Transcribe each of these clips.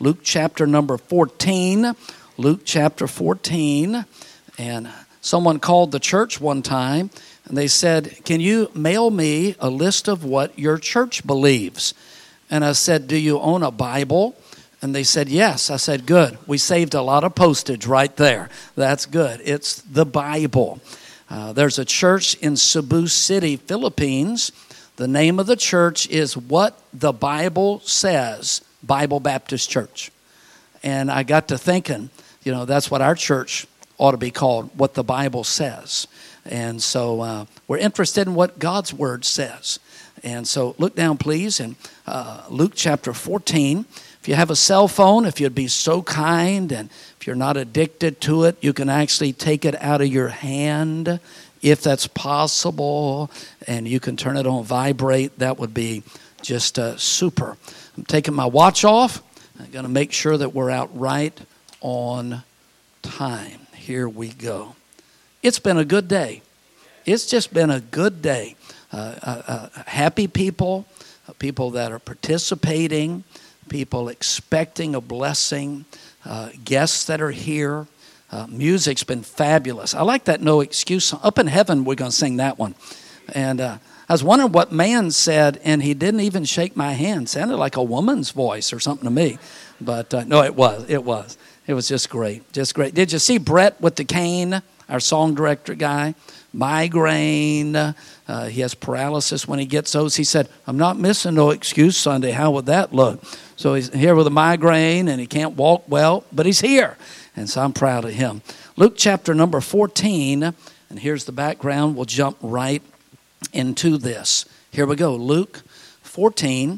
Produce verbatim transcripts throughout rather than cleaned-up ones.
Luke chapter number fourteen. Luke chapter fourteen. And someone called the church one time, and they said, can you mail me a list of what your church believes? And I said, do you own a Bible? And they said, yes. I said, good. We saved a lot of postage right there. That's good. It's the Bible. Uh, there's a church in Cebu City, Philippines. The name of the church is What the Bible Says, Bible Baptist Church. And I got to thinking, you know, that's what our church ought to be called, What the Bible Says. And so uh, we're interested in what God's Word says. And so look down, please, in uh, Luke chapter fourteen. If you have a cell phone, if you'd be so kind, and if you're not addicted to it, you can actually take it out of your hand, if that's possible, and you can turn it on vibrate. That would be just uh, super. I'm taking my watch off. I'm going to make sure that we're out right on time. Here we go. It's been a good day. It's just been a good day. Uh, uh, uh, happy people, uh, people that are participating, people expecting a blessing, uh, guests that are here. Uh, music's been fabulous. I like that No Excuse song. Up in Heaven, we're going to sing that one. And uh, I was wondering what man said, and he didn't even shake my hand. Sounded like a woman's voice or something to me. But uh, no, it was. It was. It was just great. Just great. Did you see Brett with the cane, our song director guy? Migraine. Uh, he has paralysis when he gets those. He said, I'm not missing No Excuse Sunday. How would that look? So he's here with a migraine, and he can't walk well, but he's here. And so I'm proud of him. Luke chapter number fourteen, and here's the background. We'll jump right into this. Here we go. Luke fourteen.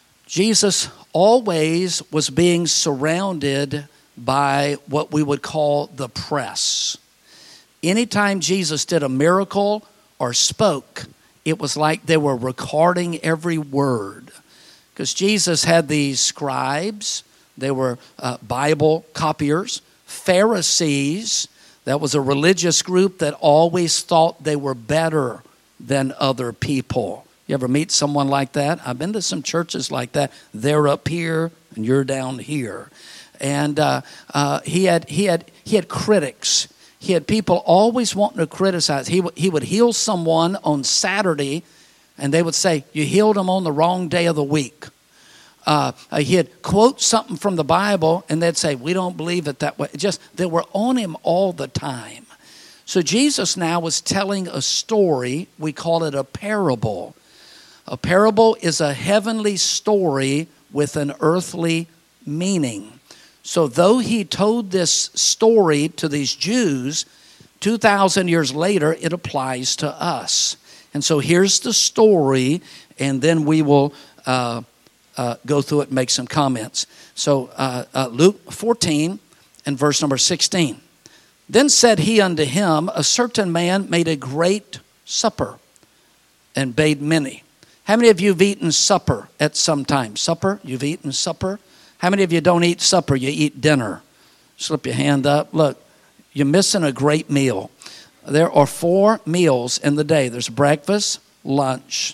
Jesus always was being surrounded by what we would call the press. Anytime Jesus did a miracle or spoke, it was like they were recording every word. Because Jesus had these scribes, they were uh, Bible copiers, Pharisees. That was a religious group that always thought they were better than other people. You ever meet someone like that? I've been to some churches like that. They're up here and you're down here. And uh, uh, he had he had he had critics. He had people always wanting to criticize. He w- he would heal someone on Saturday, and they would say, "You healed him on the wrong day of the week." Uh, he'd quote something from the Bible, and they'd say, "We don't believe it that way." It just they were on him all the time. So Jesus now was telling a story. We call it a parable. A parable is a heavenly story with an earthly meaning. So though he told this story to these Jews, two thousand years later, it applies to us. And so here's the story, and then we will uh, uh, go through it and make some comments. So uh, uh, Luke fourteen and verse number sixteen. Then said he unto him, a certain man made a great supper and bade many. How many of you have eaten supper at some time? Supper? You've eaten supper? How many of you don't eat supper, you eat dinner? Slip your hand up. Look, you're missing a great meal. There are four meals in the day. There's breakfast, lunch,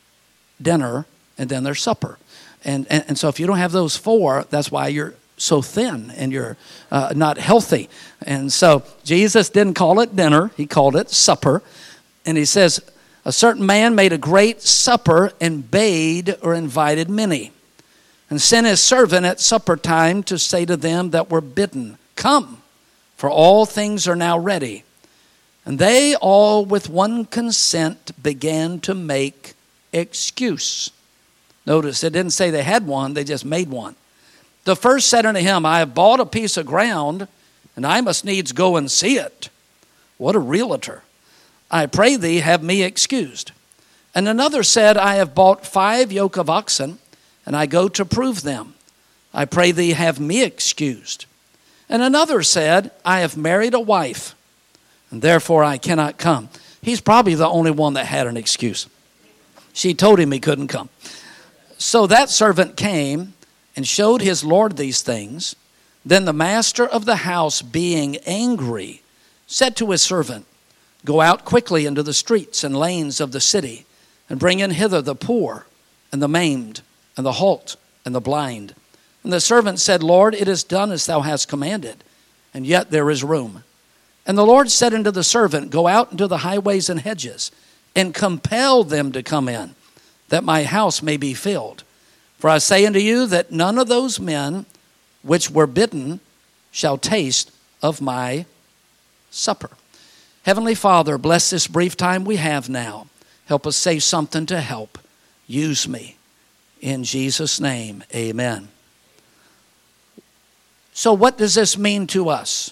dinner, and then there's supper. And, and, and so if you don't have those four, that's why you're so thin and you're uh, not healthy. And so Jesus didn't call it dinner. He called it supper. And he says, a certain man made a great supper and bade or invited many, and sent his servant at supper time to say to them that were bidden, come, for all things are now ready. And they all with one consent began to make excuse. Notice it didn't say they had one, they just made one. The first said unto him, I have bought a piece of ground, and I must needs go and see it. What a realtor. I pray thee, have me excused. And another said, I have bought five yoke of oxen, and I go to prove them. I pray thee, have me excused. And another said, I have married a wife, and therefore I cannot come. He's probably the only one that had an excuse. She told him he couldn't come. So that servant came and showed his lord these things. Then the master of the house, being angry, said to his servant, go out quickly into the streets and lanes of the city, and bring in hither the poor, and the maimed, and the halt, and the blind. And the servant said, Lord, it is done as thou hast commanded, and yet there is room. And the Lord said unto the servant, go out into the highways and hedges, and compel them to come in, that my house may be filled. For I say unto you that none of those men which were bidden shall taste of my supper. Heavenly Father, bless this brief time we have now. Help us say something to help. Use me. In Jesus' name, amen. So what does this mean to us?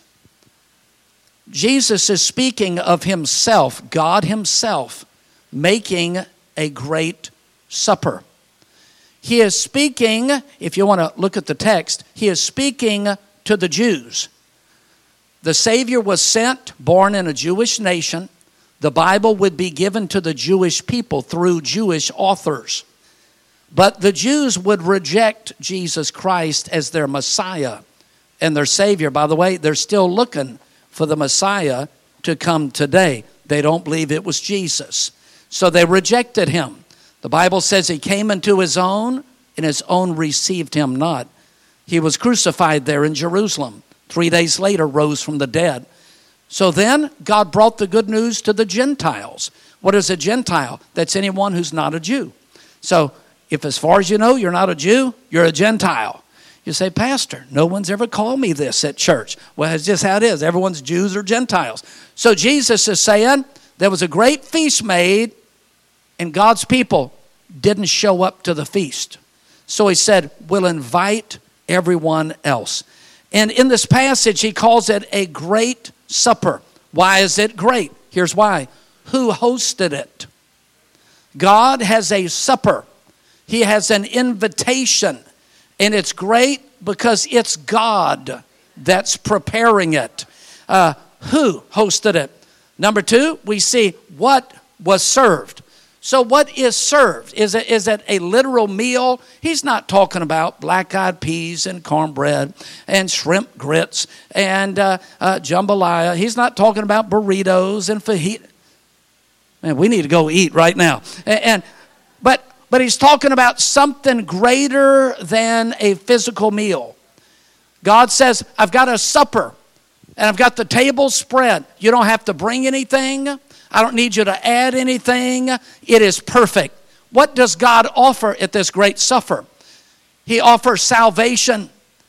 Jesus is speaking of himself, God himself, making a great supper. He is speaking, if you want to look at the text, he is speaking to the Jews. The Savior was sent, born in a Jewish nation. The Bible would be given to the Jewish people through Jewish authors. But the Jews would reject Jesus Christ as their Messiah and their Savior. By the way, they're still looking for the Messiah to come today. They don't believe it was Jesus. So they rejected him. The Bible says he came into his own, and his own received him not. He was crucified there in Jerusalem. Three days later, rose from the dead. So then, God brought the good news to the Gentiles. What is a Gentile? That's anyone who's not a Jew. So, if as far as you know, you're not a Jew, you're a Gentile. You say, Pastor, no one's ever called me this at church. Well, it's just how it is. Everyone's Jews or Gentiles. So Jesus is saying there was a great feast made, and God's people didn't show up to the feast. So he said, we'll invite everyone else. And in this passage, he calls it a great supper. Why is it great? Here's why. Who hosted it? God has a supper. He has an invitation. And it's great because it's God that's preparing it. Uh, who hosted it? Number two, we see what was served. So what is served? Is it, is it a literal meal? He's not talking about black-eyed peas and cornbread and shrimp grits and uh, uh, jambalaya. He's not talking about burritos and fajita. Man, we need to go eat right now. And, and but but he's talking about something greater than a physical meal. God says, I've got a supper and I've got the table spread. You don't have to bring anything. I don't need you to add anything. It is perfect. What does God offer at this great supper? He offers salvation.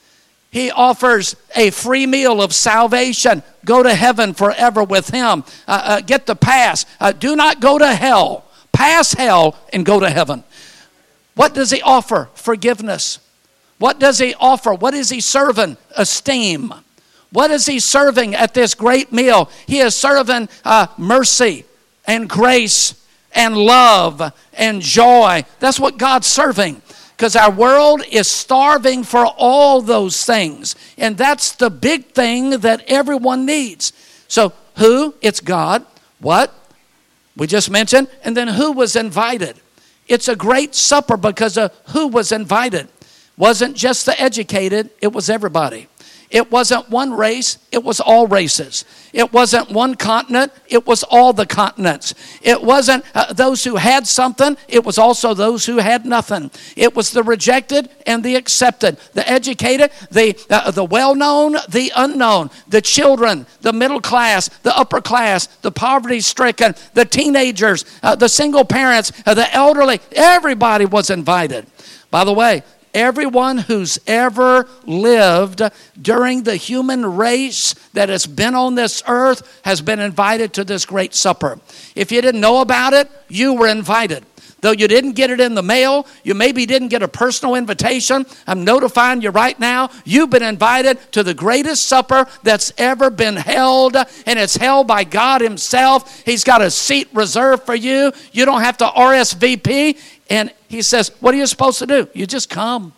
He offers a free meal of salvation. Go to heaven forever with him. Uh, uh, get the pass. Uh, do not go to hell. Pass hell and go to heaven. What does he offer? Forgiveness. What does he offer? What is he serving? Esteem. What is he serving at this great meal? He is serving uh, mercy and grace and love and joy. That's what God's serving. Because our world is starving for all those things. And that's the big thing that everyone needs. So who? It's God. What? We just mentioned. And then who was invited? It's a great supper because of who was invited. Wasn't just the educated, it was everybody. It wasn't one race, it was all races. It wasn't one continent, it was all the continents. It wasn't uh, those who had something, it was also those who had nothing. It was the rejected and the accepted, the educated, the, uh, the well-known, the unknown, the children, the middle class, the upper class, the poverty-stricken, the teenagers, uh, the single parents, uh, the elderly. Everybody was invited. By the way, everyone who's ever lived during the human race that has been on this earth has been invited to this great supper. If you didn't know about it, you were invited. Though you didn't get it in the mail, you maybe didn't get a personal invitation, I'm notifying you right now, you've been invited to the greatest supper that's ever been held, and it's held by God himself. He's got a seat reserved for you. You don't have to R S V P. And he says, what are you supposed to do? You just come.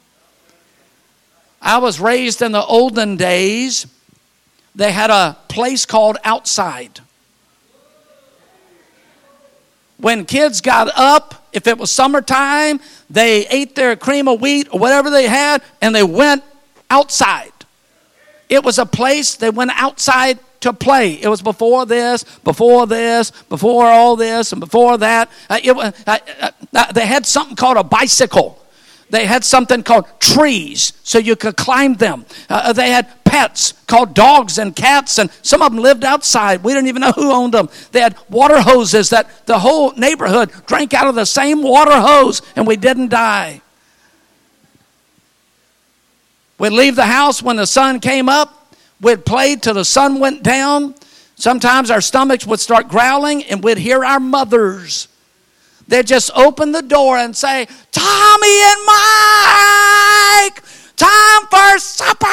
I was raised in the olden days. They had a place called outside. When kids got up, if it was summertime, they ate their cream of wheat or whatever they had, and they went outside. It was a place they went outside to play. It was before this, before this, before all this, and before that. Uh, it, uh, uh, uh, they had something called a bicycle. They had something called trees so you could climb them. Uh, they had pets called dogs and cats, and some of them lived outside. We didn't even know who owned them. They had water hoses that the whole neighborhood drank out of the same water hose, and we didn't die. We'd leave the house when the sun came up. We'd play till the sun went down. Sometimes our stomachs would start growling, and we'd hear our mothers. They'd just open the door and say, Tommy and Mike, time for supper.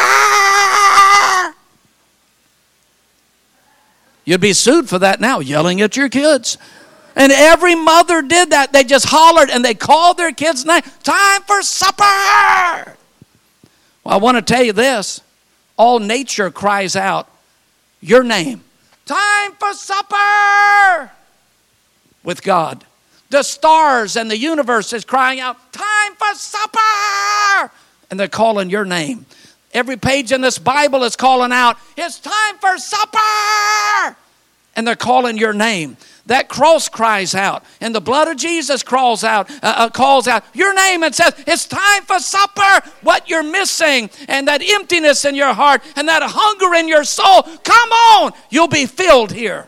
You'd be sued for that now, yelling at your kids. And every mother did that. They just hollered and they called their kids' name, time for supper. Well, I want to tell you this. All nature cries out your name. Time for supper with God. The stars and the universe is crying out, time for supper. And they're calling your name. Every page in this Bible is calling out, it's time for supper. And they're calling your name. That cross cries out, and the blood of Jesus crawls out, uh, uh, calls out your name and says, it's time for supper. What you're missing, and that emptiness in your heart, and that hunger in your soul, come on, you'll be filled here.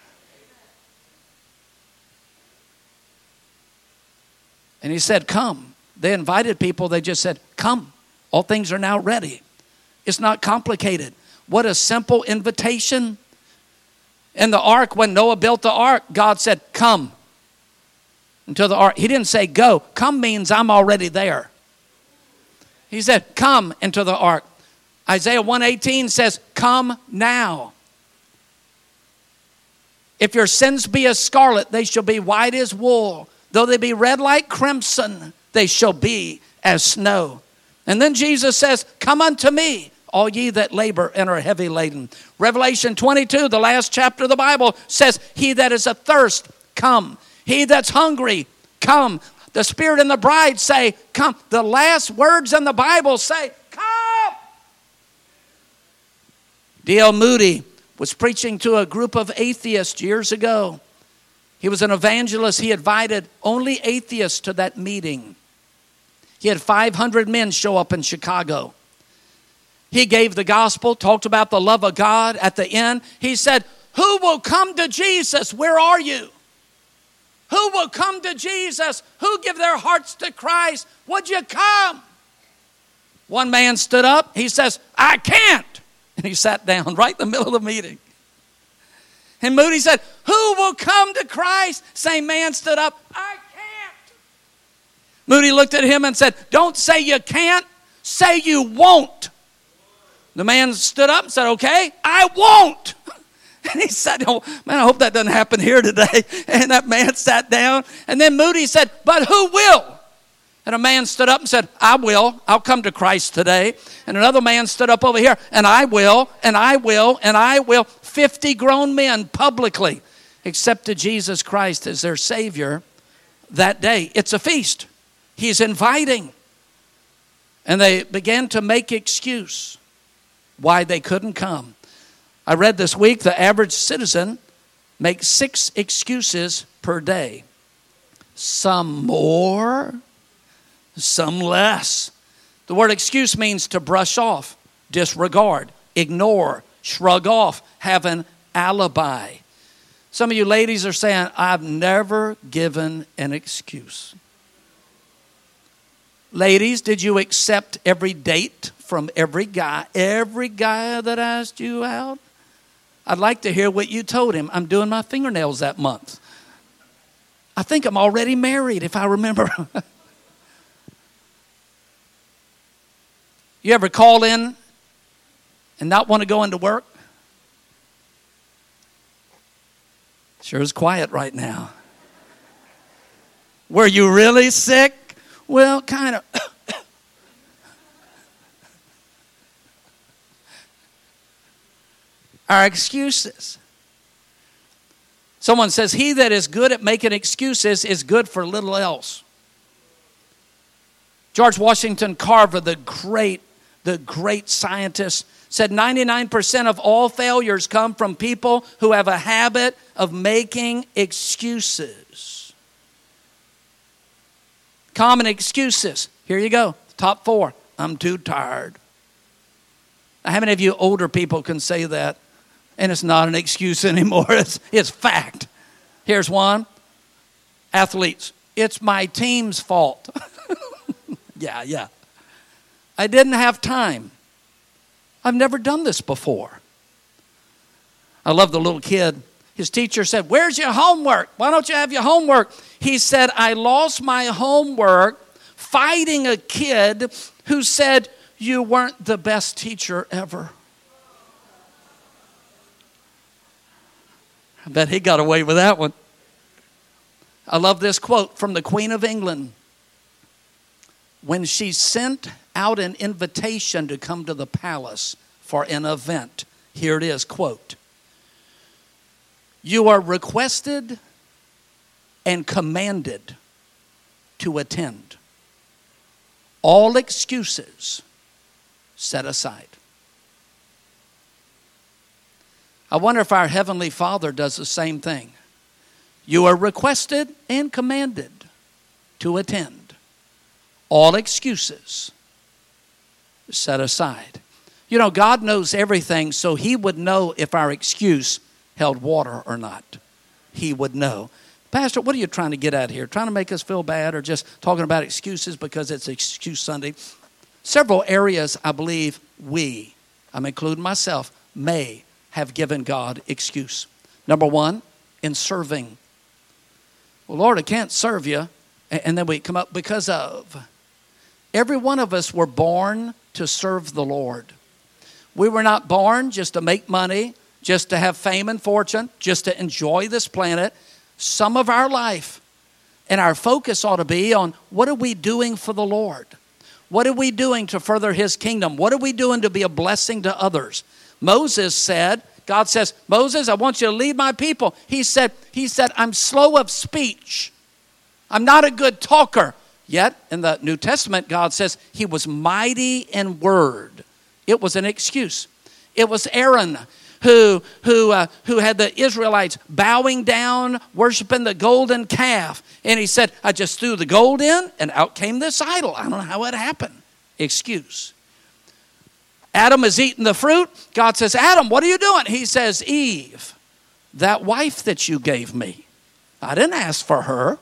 And he said, come. They invited people. They just said, come. All things are now ready. It's not complicated. What a simple invitation. In the ark, when Noah built the ark, God said, come into the ark. He didn't say go. Come means I'm already there. He said, come into the ark. Isaiah one eighteen says, come now. If your sins be as scarlet, they shall be white as wool. Though they be red like crimson, they shall be as snow. And then Jesus says, come unto me, all ye that labor and are heavy laden. Revelation twenty-two, the last chapter of the Bible, says, he that is athirst, come. He that's hungry, come. The Spirit and the bride say, come. The last words in the Bible say, come. D L Moody was preaching to a group of atheists years ago. He was an evangelist. He invited only atheists to that meeting. He had five hundred men show up in Chicago. He gave the gospel, talked about the love of God. At the end, he said, who will come to Jesus? Where are you? Who will come to Jesus? Who give their hearts to Christ? Would you come? One man stood up. He says, I can't. And he sat down right in the middle of the meeting. And Moody said, who will come to Christ? Same man stood up. I can't. Moody looked at him and said, don't say you can't. Say you won't. The man stood up and said, okay, I won't. And he said, oh, man, I hope that doesn't happen here today. And that man sat down. And then Moody said, but who will? And a man stood up and said, I will. I'll come to Christ today. And another man stood up over here, and I will, and I will, and I will. Fifty grown men publicly accepted Jesus Christ as their Savior that day. It's a feast. He's inviting. And they began to make excuse why they couldn't come. I read this week the average citizen makes six excuses per day. Some more, some less. The word excuse means to brush off, disregard, ignore, shrug off, have an alibi. Some of you ladies are saying, I've never given an excuse. Ladies, did you accept every date from every guy, every guy that asked you out? I'd like to hear what you told him. I'm doing my fingernails that month. I think I'm already married, if I remember. You ever call in and not want to go into work? Sure is quiet right now. Were you really sick? Well, kind of. Our excuses. Someone says, he that is good at making excuses is good for little else. George Washington Carver, the great, the great scientist, said ninety-nine percent of all failures come from people who have a habit of making excuses. Common excuses. Here you go. Top four. I'm too tired. Now, how many of you older people can say that? And it's not an excuse anymore. It's, it's fact. Here's one. Athletes. It's my team's fault. yeah, yeah. I didn't have time. I've never done this before. I love the little kid. His teacher said, where's your homework? Why don't you have your homework? He said, I lost my homework fighting a kid who said, you weren't the best teacher ever. I bet he got away with that one. I love this quote from the Queen of England. When she sent out an invitation to come to the palace for an event, here it is, quote, you are requested and commanded to attend. All excuses set aside. I wonder if our Heavenly Father does the same thing. You are requested and commanded to attend. All excuses set aside. You know, God knows everything, so He would know if our excuse held water or not. He would know. Pastor, what are you trying to get at here? Trying to make us feel bad or just talking about excuses because it's Excuse Sunday? Several areas I believe we, I'm including myself, may have given God excuse. Number one, in serving. Well, Lord, I can't serve you. And then we come up because of. Every one of us were born to serve the Lord. We were not born just to make money, just to have fame and fortune, just to enjoy this planet. Some of our life and our focus ought to be on what are we doing for the Lord? What are we doing to further His kingdom? What are we doing to be a blessing to others? Moses said, God says, Moses, I want you to lead my people. He said, he said, I'm slow of speech. I'm not a good talker. Yet in the New Testament, God says he was mighty in word. It was an excuse. It was Aaron who, who, uh, who had the Israelites bowing down, worshiping the golden calf. And he said, I just threw the gold in and out came this idol. I don't know how it happened. Excuse. Adam is eating the fruit. God says, Adam, what are you doing? He says, Eve, that wife that you gave me, I didn't ask for her.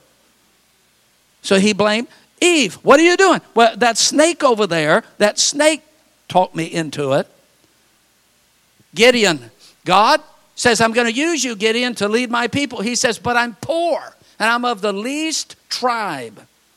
So he blamed Eve. What are you doing? Well, that snake over there, that snake talked me into it. Gideon, God says, I'm going to use you, Gideon, to lead my people. He says, but I'm poor and I'm of the least tribe.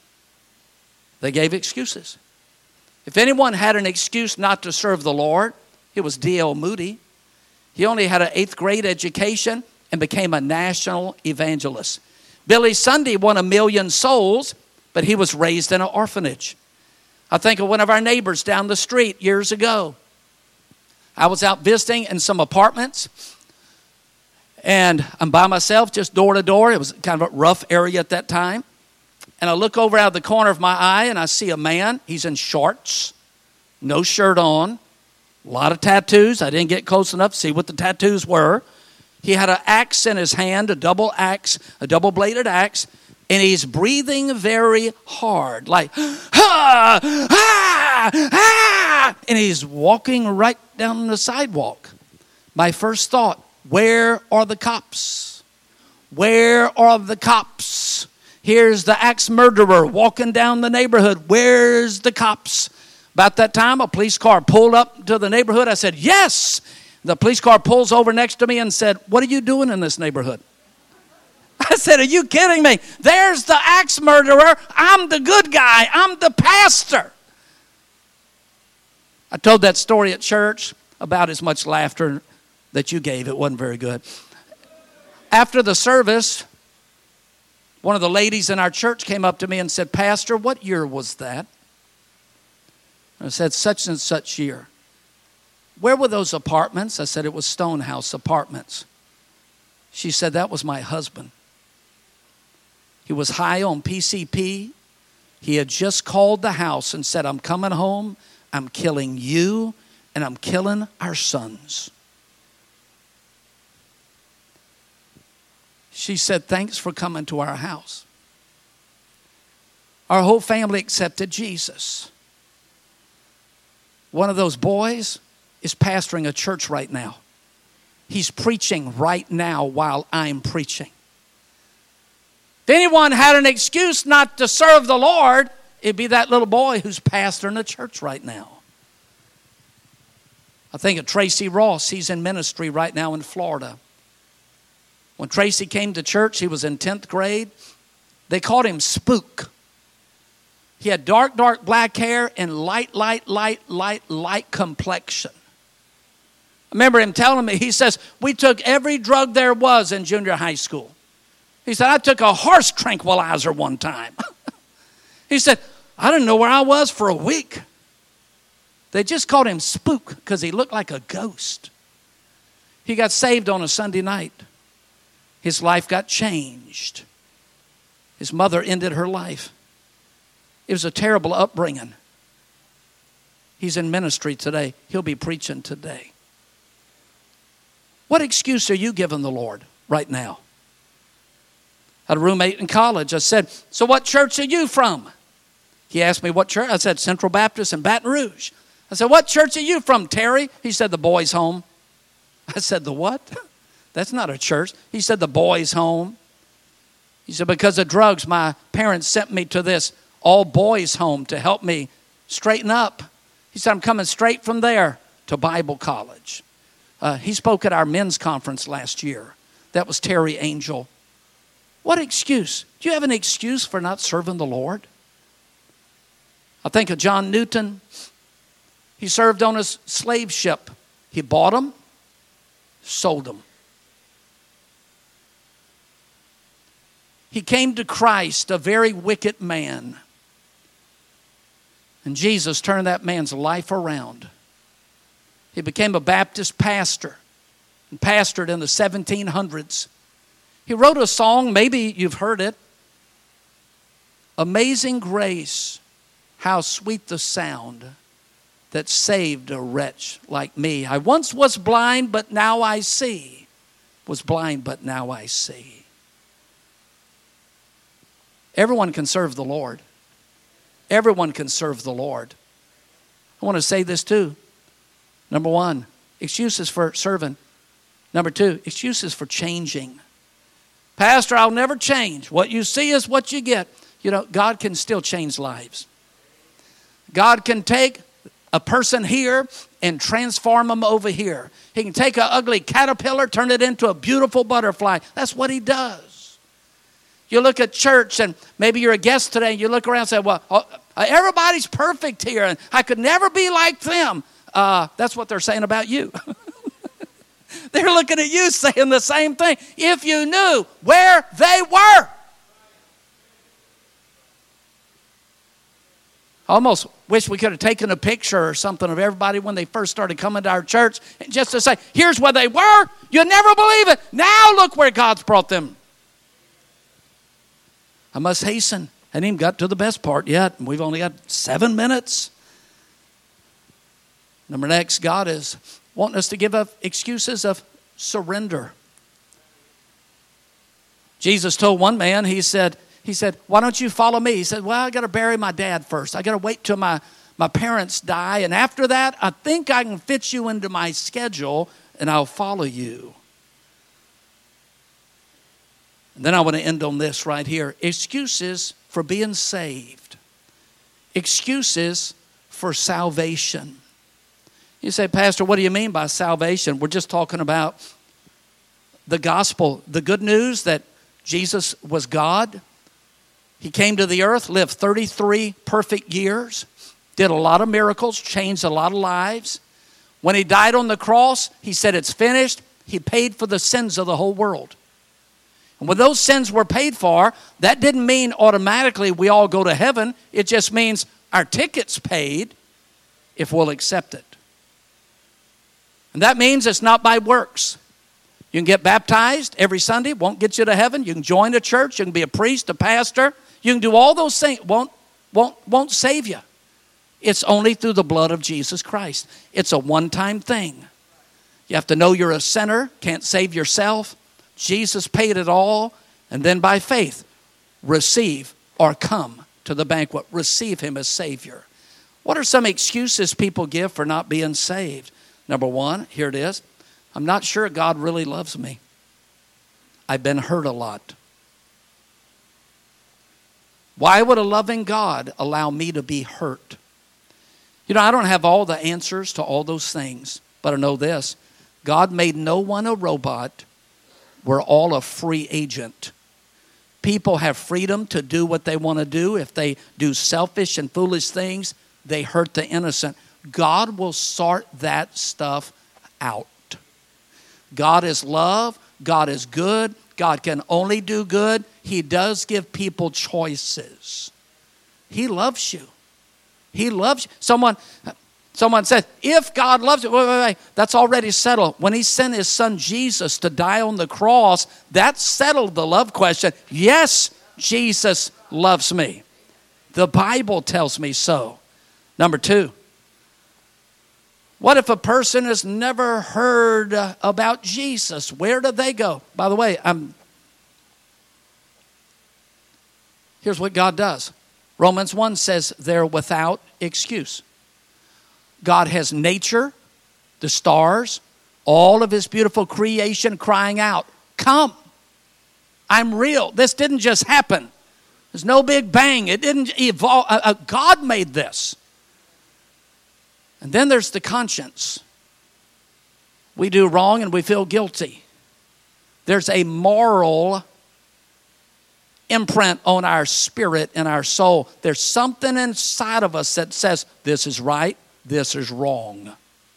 They gave excuses. If anyone had an excuse not to serve the Lord, it was D L Moody. He only had an eighth grade education and became a national evangelist. Billy Sunday won a million souls, but he was raised in an orphanage. I think of one of our neighbors down the street years ago. I was out visiting in some apartments, and I'm by myself, just door to door. It was kind of a rough area at that time. And I look over out of the corner of my eye, and I see a man. He's in shorts, no shirt on, a lot of tattoos. I didn't get close enough to see what the tattoos were. He had an axe in his hand, a double axe, a double-bladed axe, and he's breathing very hard, like, ah, ah, ah, and he's walking right down the sidewalk. My first thought, where are the cops? Where are the cops? Here's the axe murderer walking down the neighborhood. Where's the cops? About that time, a police car pulled up to the neighborhood. I said, yes. The police car pulls over next to me and said, what are you doing in this neighborhood? I said, are you kidding me? There's the axe murderer. I'm the good guy. I'm the pastor. I told that story at church, about as much laughter that you gave. It wasn't very good. After the service, one of the ladies in our church came up to me and said, Pastor, what year was that? I said, such and such year. Where were those apartments? I said, it was Stonehouse Apartments. She said, that was my husband. He was high on P C P. He had just called the house and said, I'm coming home. I'm killing you and I'm killing our sons. She said, thanks for coming to our house. Our whole family accepted Jesus. One of those boys is pastoring a church right now. He's preaching right now while I'm preaching. If anyone had an excuse not to serve the Lord, it'd be that little boy who's pastoring a church right now. I think of Tracy Ross. He's in ministry right now in Florida. When Tracy came to church, he was in tenth grade. They called him Spook. He had dark, dark black hair and light, light, light, light, light complexion. I remember him telling me, he says, we took every drug there was in junior high school. He said, I took a horse tranquilizer one time. He said, I didn't know where I was for a week. They just called him Spook because he looked like a ghost. He got saved on a Sunday night. His life got changed. His mother ended her life. It was a terrible upbringing. He's in ministry today. He'll be preaching today. What excuse are you giving the Lord right now? I had a roommate in college. I said, so what church are you from? He asked me what church. I said, Central Baptist in Baton Rouge. I said, what church are you from, Terry? He said, the Boys' Home. I said, the what? That's not a church. He said, the Boys' Home. He said, because of drugs, my parents sent me to this all-boys home to help me straighten up. He said, I'm coming straight from there to Bible college. Uh, he spoke at our men's conference last year. That was Terry Angel. What excuse? Do you have an excuse for not serving the Lord? I think of John Newton. He served on a slave ship. He bought them, sold them. He came to Christ, a very wicked man. And Jesus turned that man's life around. He became a Baptist pastor and pastored in the seventeen hundreds. He wrote a song, maybe you've heard it. Amazing grace, how sweet the sound that saved a wretch like me. I once was blind, but now I see. Was blind, but now I see. Everyone can serve the Lord. Everyone can serve the Lord. I want to say this too. Number one, excuses for serving. Number two, excuses for changing. Pastor, I'll never change. What you see is what you get. You know, God can still change lives. God can take a person here and transform them over here. He can take an ugly caterpillar, turn it into a beautiful butterfly. That's what he does. You look at church and maybe you're a guest today and you look around and say, well, everybody's perfect here and I could never be like them. Uh, that's what they're saying about you. They're looking at you saying the same thing. If you knew where they were. I almost wish we could have taken a picture or something of everybody when they first started coming to our church. And just to say, here's where they were. You'll never believe it. Now look where God's brought them. I must hasten. I hadn't even got to the best part yet. We've only got seven minutes. Number next, God is wanting us to give up excuses of surrender. Jesus told one man, he said, he said, why don't you follow me? He said, well, I got to bury my dad first. I got to wait till my, my parents die. And after that, I think I can fit you into my schedule and I'll follow you. And then I want to end on this right here. Excuses for being saved. Excuses for salvation. You say, Pastor, what do you mean by salvation? We're just talking about the gospel, the good news that Jesus was God. He came to the earth, lived thirty-three perfect years, did a lot of miracles, changed a lot of lives. When he died on the cross, he said, it's finished. He paid for the sins of the whole world. And when those sins were paid for, that didn't mean automatically we all go to heaven. It just means our ticket's paid if we'll accept it. And that means it's not by works. You can get baptized every Sunday, won't get you to heaven. You can join a church, you can be a priest, a pastor. You can do all those things, won't, won't, won't save you. It's only through the blood of Jesus Christ. It's a one-time thing. You have to know you're a sinner, can't save yourself. Jesus paid it all, and then by faith, receive or come to the banquet. Receive him as Savior. What are some excuses people give for not being saved? Number one, here it is. I'm not sure God really loves me. I've been hurt a lot. Why would a loving God allow me to be hurt? You know, I don't have all the answers to all those things, but I know this. God made no one a robot. We're all a free agent. People have freedom to do what they want to do. If they do selfish and foolish things, they hurt the innocent. God will sort that stuff out. God is love. God is good. God can only do good. He does give people choices. He loves you. He loves you. Someone, someone said, if God loves you, wait, wait, wait, that's already settled. When he sent his son Jesus to die on the cross, that settled the love question. Yes, Jesus loves me. The Bible tells me so. Number two, what if a person has never heard about Jesus? Where do they go? By the way, I'm, here's what God does. Romans one says they're without excuse. God has nature, the stars, all of his beautiful creation crying out, come, I'm real. This didn't just happen. There's no big bang. It didn't evolve. Uh, uh, God made this. And then there's the conscience. We do wrong and we feel guilty. There's a moral imprint on our spirit and our soul. There's something inside of us that says, this is right, this is wrong.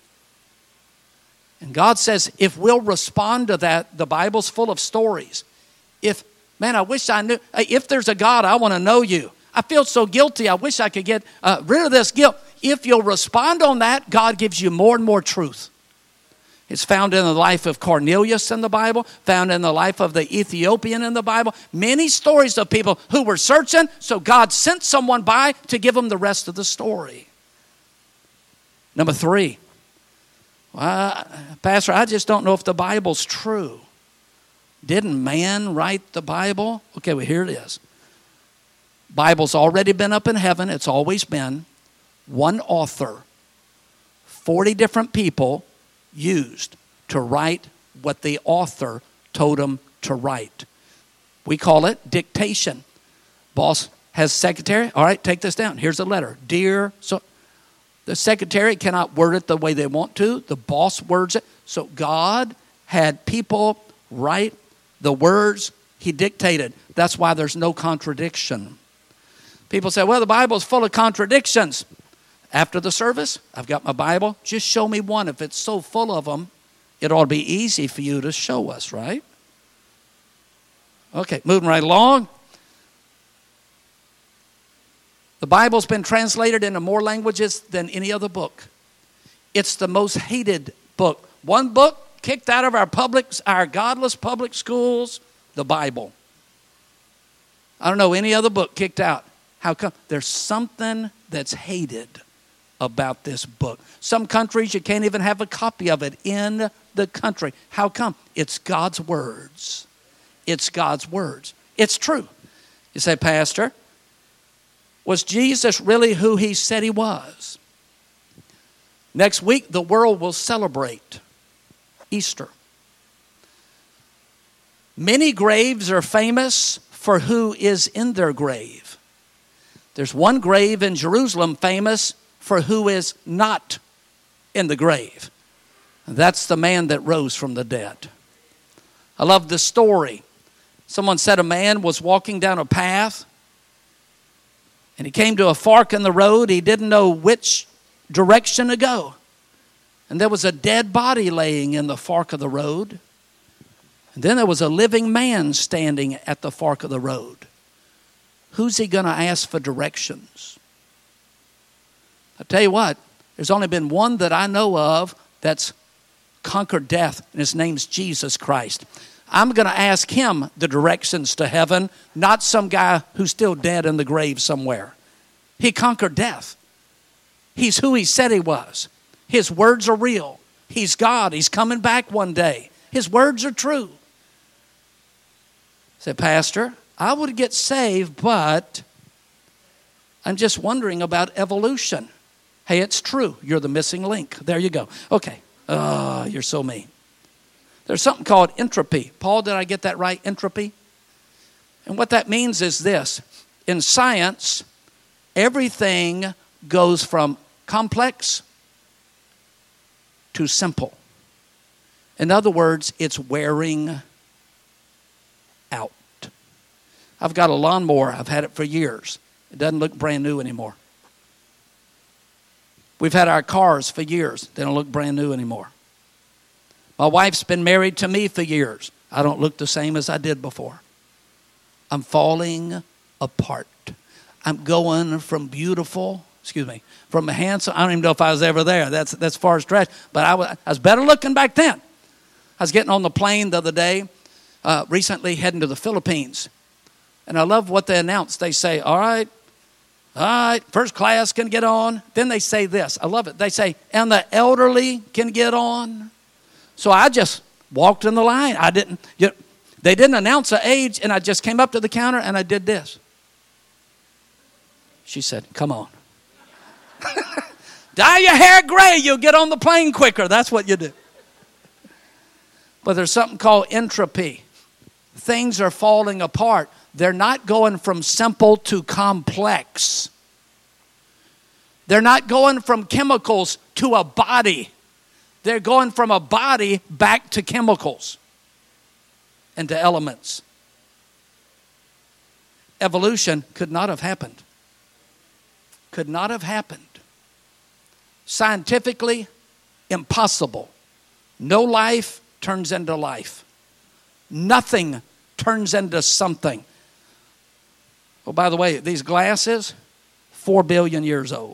And God says, if we'll respond to that, the Bible's full of stories. If, man, I wish I knew, if there's a God, I want to know you. I feel so guilty, I wish I could get uh, rid of this guilt. If you'll respond on that, God gives you more and more truth. It's found in the life of Cornelius in the Bible, found in the life of the Ethiopian in the Bible. Many stories of people who were searching, so God sent someone by to give them the rest of the story. Number three, well, Pastor, I just don't know if the Bible's true. Didn't man write the Bible? Okay, well, here it is. Bible's already been up in heaven. It's always been. One author, forty different people used to write what the author told them to write. We call it dictation. Boss has secretary. All right, take this down. Here's a letter. Dear, so the secretary cannot word it the way they want to. The boss words it. So God had people write the words he dictated. That's why there's no contradiction. People say, well, the Bible's full of contradictions. After the service, I've got my Bible. Just show me one. If it's so full of them, it ought to be easy for you to show us, right? Okay, moving right along. The Bible's been translated into more languages than any other book. It's the most hated book. One book kicked out of our public, our godless public schools, the Bible. I don't know any other book kicked out. How come? There's something that's hated about this book. Some countries, you can't even have a copy of it in the country. How come? It's God's words. It's God's words. It's true. You say, Pastor, was Jesus really who he said he was? Next week, the world will celebrate Easter. Many graves are famous for who is in their grave. There's one grave in Jerusalem famous for who is not in the grave. That's the man that rose from the dead. I love the story. Someone said a man was walking down a path and he came to a fork in the road. He didn't know which direction to go. And there was a dead body laying in the fork of the road. And then there was a living man standing at the fork of the road. Who's he going to ask for directions? I tell you what, there's only been one that I know of that's conquered death, and his name's Jesus Christ. I'm going to ask him the directions to heaven, not some guy who's still dead in the grave somewhere. He conquered death. He's who he said he was. His words are real. He's God. He's coming back one day. His words are true. I said, Pastor, I would get saved, but I'm just wondering about evolution. Hey, it's true. You're the missing link. There you go. Okay. Oh, you're so mean. There's something called entropy. Paul, did I get that right? Entropy? And what that means is this. In science, everything goes from complex to simple. In other words, it's wearing out. I've got a lawnmower. I've had it for years. It doesn't look brand new anymore. We've had our cars for years. They don't look brand new anymore. My wife's been married to me for years. I don't look the same as I did before. I'm falling apart. I'm going from beautiful, excuse me, from handsome. I don't even know if I was ever there. That's that's far stretched. But I was, I was better looking back then. I was getting on the plane the other day, uh, recently heading to the Philippines. And I love what they announced. They say, all right, all right, first class can get on. Then they say this. I love it. They say, and the elderly can get on. So I just walked in the line. I didn't, you know, they didn't announce an age, and I just came up to the counter and I did this. She said, come on. Dye your hair gray, you'll get on the plane quicker. That's what you do. But there's something called entropy. Things are falling apart. They're not going from simple to complex. They're not going from chemicals to a body. They're going from a body back to chemicals and to elements. Evolution could not have happened. Could not have happened. Scientifically, impossible. No life turns into life. Nothing turns into something. Oh, by the way, these glasses, four billion years old.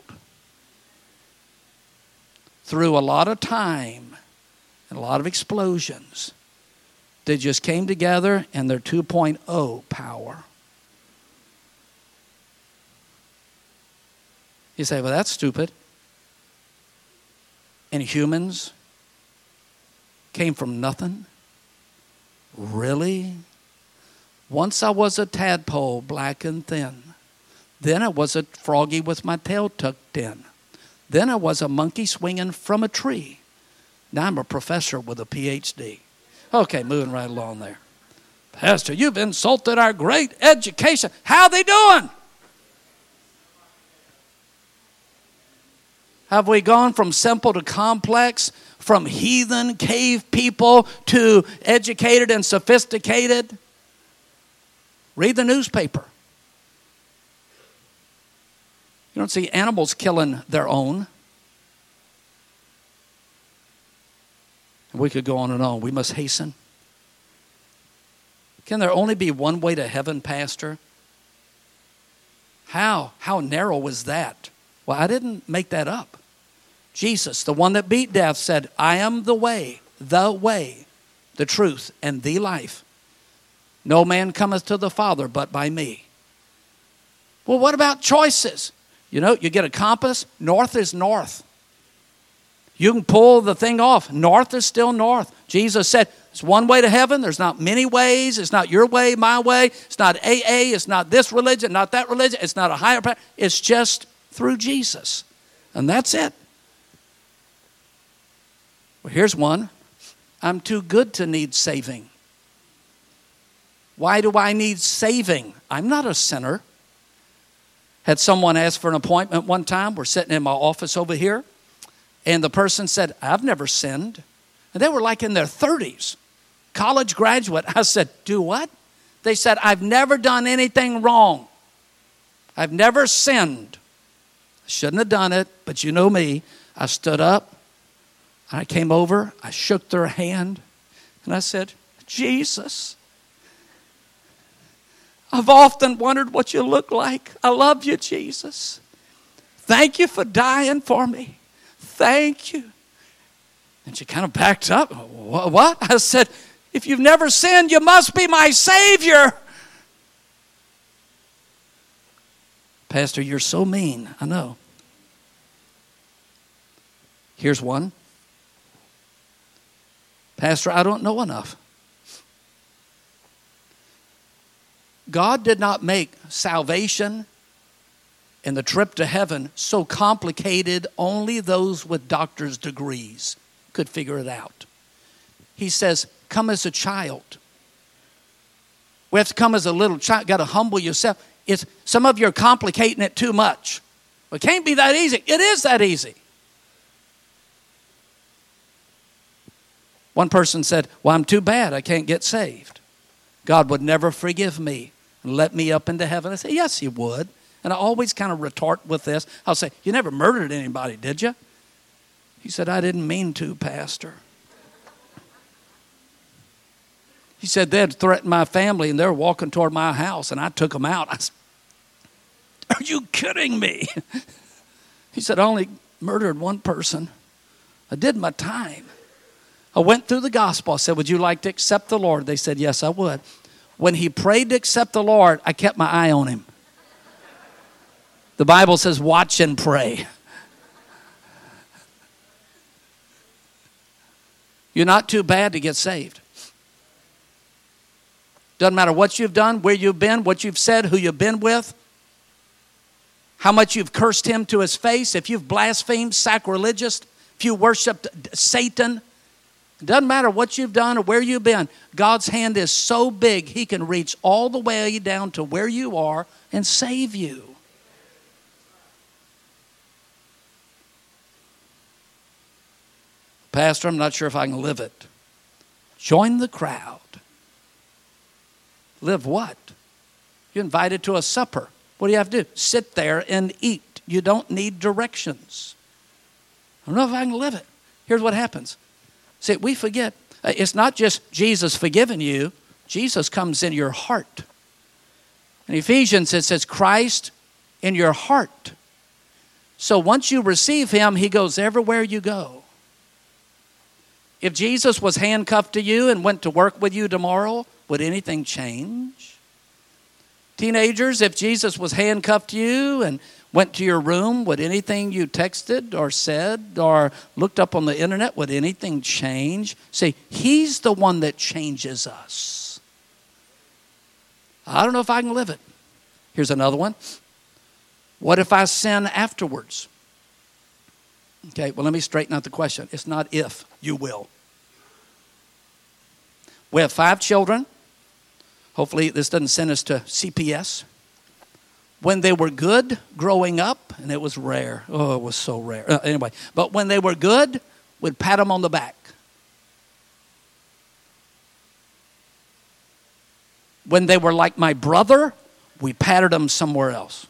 Through a lot of time and a lot of explosions, they just came together and they're two point oh power. You say, well, that's stupid. And humans came from nothing? Really? Once I was a tadpole, black and thin. Then I was a froggy with my tail tucked in. Then I was a monkey swinging from a tree. Now I'm a professor with a P H D. Okay, moving right along there. Pastor, you've insulted our great education. How are they doing? Have we gone from simple to complex, from heathen cave people to educated and sophisticated? Read the newspaper. You don't see animals killing their own. And we could go on and on. We must hasten. Can there only be one way to heaven, Pastor? How? How narrow is that? Well, I didn't make that up. Jesus, the one that beat death, said, I am the way, the way, the truth, and the life. No man cometh to the Father but by me. Well, what about choices? You know, you get a compass. North is north. You can pull the thing off. North is still north. Jesus said, it's one way to heaven. There's not many ways. It's not your way, my way. It's not A A. It's not this religion, not that religion. It's not a higher power. It's just through Jesus. And that's it. Well, here's one. I'm too good to need saving. Why do I need saving? I'm not a sinner. Had someone ask for an appointment one time. We're sitting in my office over here. And the person said, I've never sinned. And they were like in their thirties. College graduate. I said, do what? They said, I've never done anything wrong. I've never sinned. I shouldn't have done it, but you know me. I stood up. I came over. I shook their hand. And I said, Jesus, I've often wondered what you look like. I love you, Jesus. Thank you for dying for me. Thank you. And she kind of backed up. What? I said, if you've never sinned, you must be my Savior. Pastor, you're so mean. I know. Here's one. Pastor, I don't know enough. God did not make salvation And the trip to heaven, so complicated, only those with doctor's degrees could figure it out. He says, come as a child. We have to come as a little child. Got to humble yourself. It's, some of you are complicating it too much. It can't be that easy. It is that easy. One person said, well, I'm too bad. I can't get saved. God would never forgive me and let me up into heaven. I said, yes, he would. And I always kind of retort with this. I'll say, you never murdered anybody, did you? He said, I didn't mean to, Pastor. He said, they'd threatened my family and they were walking toward my house and I took them out. I said, are you kidding me? He said, I only murdered one person. I did my time. I went through the gospel. I said, would you like to accept the Lord? They said, yes, I would. When he prayed to accept the Lord, I kept my eye on him. The Bible says, watch and pray. You're not too bad to get saved. Doesn't matter what you've done, where you've been, what you've said, who you've been with, how much you've cursed him to his face, if you've blasphemed, sacrilegious, if you worshiped Satan. It doesn't matter what you've done or where you've been. God's hand is so big, he can reach all the way down to where you are and save you. Pastor, I'm not sure if I can live it. Join the crowd. Live what? You're invited to a supper. What do you have to do? Sit there and eat. You don't need directions. I don't know if I can live it. Here's what happens. See, we forget. It's not just Jesus forgiving you. Jesus comes in your heart. In Ephesians, it says Christ in your heart. So once you receive him, he goes everywhere you go. If Jesus was handcuffed to you and went to work with you tomorrow, would anything change? Teenagers, if Jesus was handcuffed to you and went to your room, would anything you texted or said or looked up on the internet, would anything change? See, he's the one that changes us. I don't know if I can live it. Here's another one. What if I sin afterwards? Okay, well, let me straighten out the question. It's not if, you will. We have five children. Hopefully this doesn't send us to C P S. When they were good growing up, and it was rare. Oh, it was so rare. Uh, anyway, but when they were good, we'd pat them on the back. When they were like my brother, we patted them somewhere else.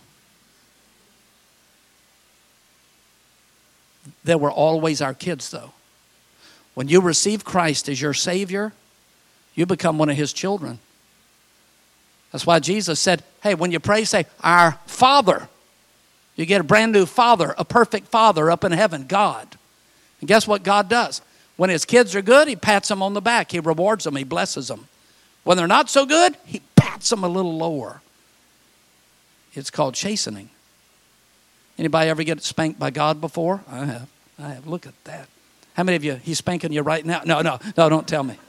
They were always our kids, though. When you receive Christ as your Savior, you become one of his children. That's why Jesus said, hey, when you pray, say, our Father. You get a brand new Father, a perfect Father up in heaven, God. And guess what God does? When his kids are good, he pats them on the back. He rewards them. He blesses them. When they're not so good, he pats them a little lower. It's called chastening. Anybody ever get spanked by God before? I have. I have. Look at that. How many of you, he's spanking you right now? No, no, no, don't tell me.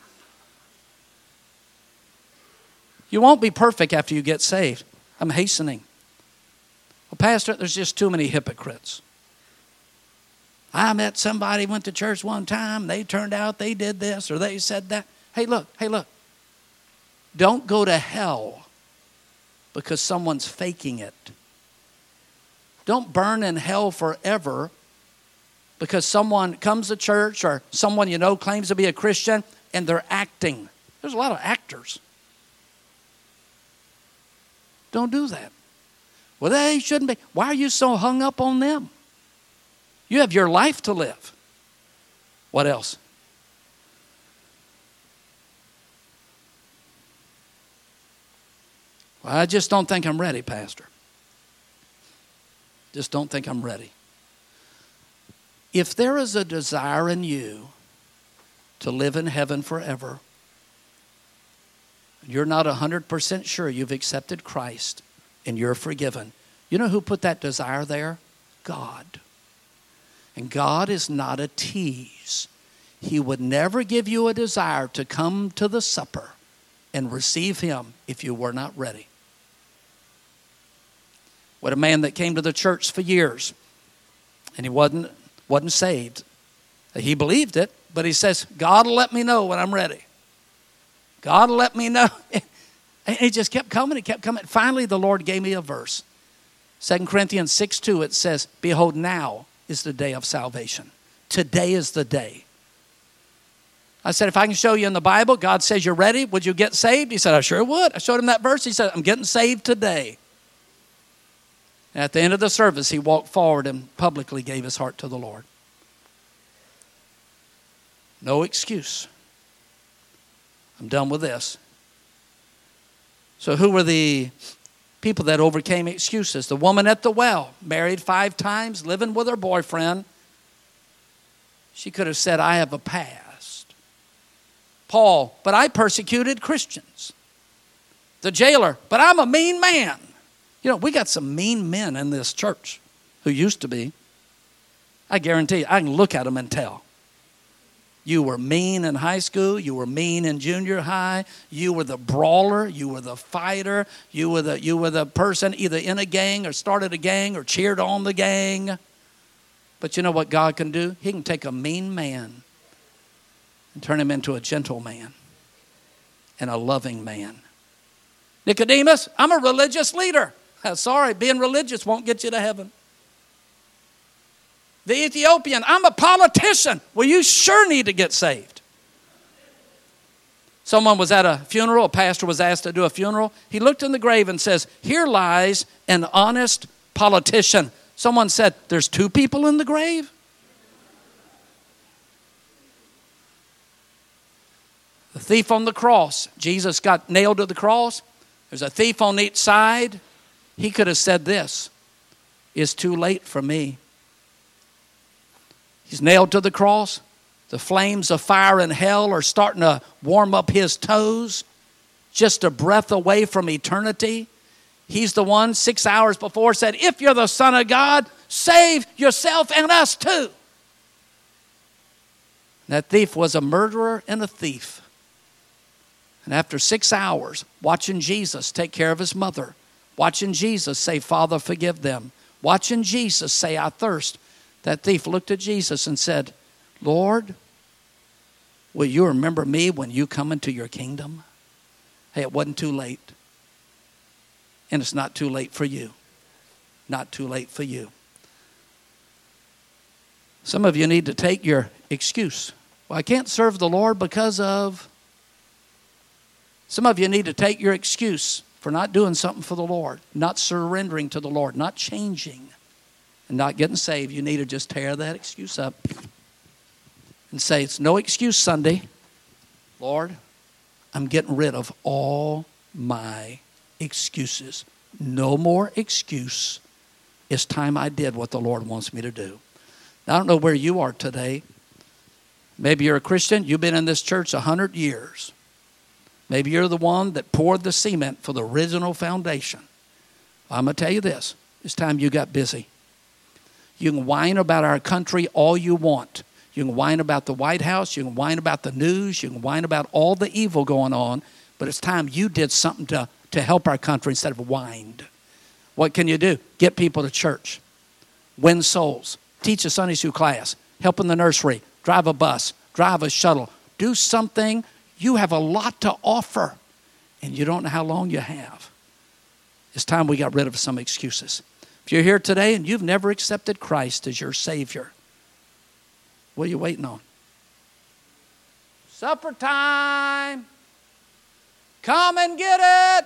You won't be perfect after you get saved. I'm hastening. Well, Pastor, there's just too many hypocrites. I met somebody, went to church one time, they turned out they did this or they said that. Hey, look, hey, look. Don't go to hell because someone's faking it. Don't burn in hell forever because someone comes to church or someone you know claims to be a Christian and they're acting. There's a lot of actors. Don't do that. Well, they shouldn't be. Why are you so hung up on them? You have your life to live. What else? Well, I just don't think I'm ready, Pastor. Just don't think I'm ready. If there is a desire in you to live in heaven forever, you're not one hundred percent sure you've accepted Christ and you're forgiven. You know who put that desire there? God. And God is not a tease. He would never give you a desire to come to the supper and receive him if you were not ready. with a man that came to the church for years, and he wasn't, wasn't saved. He believed it, but he says, God will let me know when I'm ready. God will let me know. And it just kept coming, it kept coming. Finally, the Lord gave me a verse. Second Corinthians six two, it says, behold, now is the day of salvation. Today is the day. I said, if I can show you in the Bible, God says you're ready, would you get saved? He said, I sure would. I showed him that verse. He said, I'm getting saved today. And at the end of the service, he walked forward and publicly gave his heart to the Lord. No excuse. I'm done with this. So who were the people that overcame excuses? The woman at the well, married five times, living with her boyfriend. She could have said, I have a past. Paul, but I persecuted Christians. The jailer, but I'm a mean man. You know, we got some mean men in this church who used to be. I guarantee you, I can look at them and tell. You were mean in high school. You were mean in junior high. You were the brawler. You were the fighter. You were the, you were the person either in a gang or started a gang or cheered on the gang. But you know what God can do? He can take a mean man and turn him into a gentle man and a loving man. Nicodemus, I'm a religious leader. Sorry, being religious won't get you to heaven. The Ethiopian, I'm a politician. Well, you sure need to get saved. Someone was at a funeral. A pastor was asked to do a funeral. He looked in the grave and says, here lies an honest politician. Someone said, there's two people in the grave? The thief on the cross. Jesus got nailed to the cross. There's a thief on each side. He could have said this, it's too late for me. He's nailed to the cross. The flames of fire in hell are starting to warm up his toes. Just a breath away from eternity. He's the one six hours before said, if you're the Son of God, save yourself and us too. That thief was a murderer and a thief. And after six hours, watching Jesus take care of his mother, watching Jesus say, Father, forgive them, watching Jesus say, I thirst, that thief looked at Jesus and said, Lord, will you remember me when you come into your kingdom? Hey, it wasn't too late. And it's not too late for you. Not too late for you. Some of you need to take your excuse. Well, I can't serve the Lord because of... Some of you need to take your excuse for not doing something for the Lord, not surrendering to the Lord, not changing, and not getting saved. You need to just tear that excuse up and say, it's no excuse Sunday. Lord, I'm getting rid of all my excuses. No more excuse. It's time I did what the Lord wants me to do. Now, I don't know where you are today. Maybe you're a Christian. You've been in this church a hundred years. Maybe you're the one that poured the cement for the original foundation. I'm going to tell you this. It's time you got busy. You can whine about our country all you want. You can whine about the White House. You can whine about the news. You can whine about all the evil going on. But it's time you did something to, to help our country instead of whined. What can you do? Get people to church. Win souls. Teach a Sunday school class. Help in the nursery. Drive a bus. Drive a shuttle. Do something. You have a lot to offer, and you don't know how long you have. It's time we got rid of some excuses. If you're here today and you've never accepted Christ as your Savior, what are you waiting on? Supper time. Come and get it.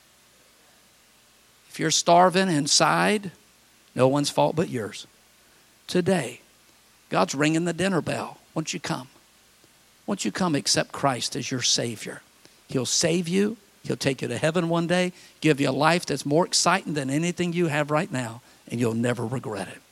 If you're starving inside, no one's fault but yours. Today, God's ringing the dinner bell. Won't you come? Won't you come accept Christ as your Savior? He'll save you. He'll take you to heaven one day, give you a life that's more exciting than anything you have right now, and you'll never regret it.